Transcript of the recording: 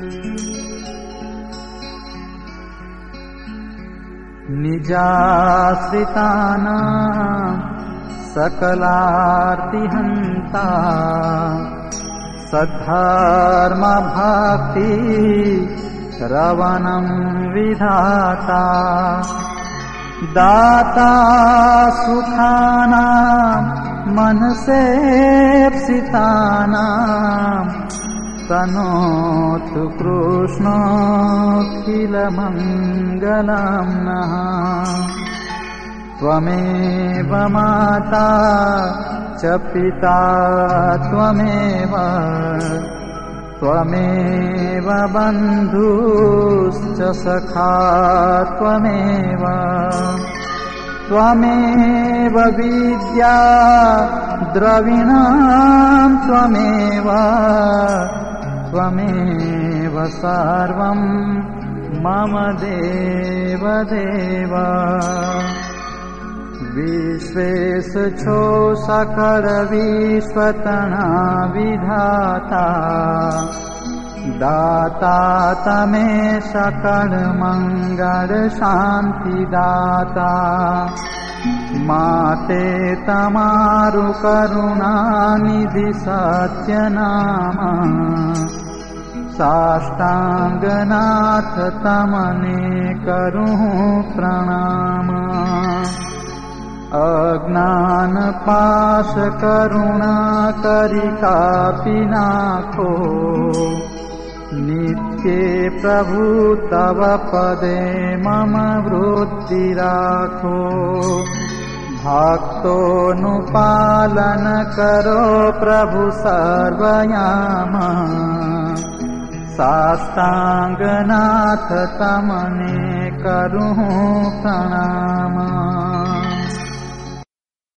निजाश्रितानां सकलार्तिहन्ता सद्धर्मभक्ति रवणं विधाता दाता सुखानां मनसेप्सितानां तनोतु कृष्णोऽखिलमङ्गलं नः। त्वमेव माता च पिता त्वमेव त्वमेव बन्धुश्च सखा त्वमेव त्वमेव विद्या द्रविणां त्वमेव त्वमेव सर्वं मम देवदेव। विश्वेशो सकल विश्वतना विधाता दाता तमे सकल मंगल शांति दाता। माते तमारु करुणा निधि सत्य नामा साष्टांगनाथ तमने करूं प्रणाम। अज्ञान पाश करुणा करिका पिनाको नित्ये प्रभु तव पदे मम वृत्ति राखो। भक्तोनुपालन करो प्रभु सर्वयाम साष्टांगनाथ तमने करूं प्रणाम।